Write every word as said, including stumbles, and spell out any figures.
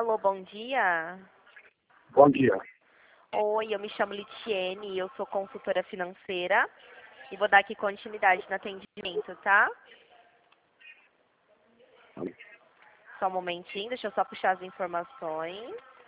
Alô, bom dia. Bom dia. Oi, eu me chamo Litiene, eu sou consultora financeira e vou dar aqui continuidade no atendimento, tá? Só um momentinho, deixa eu só puxar as informações.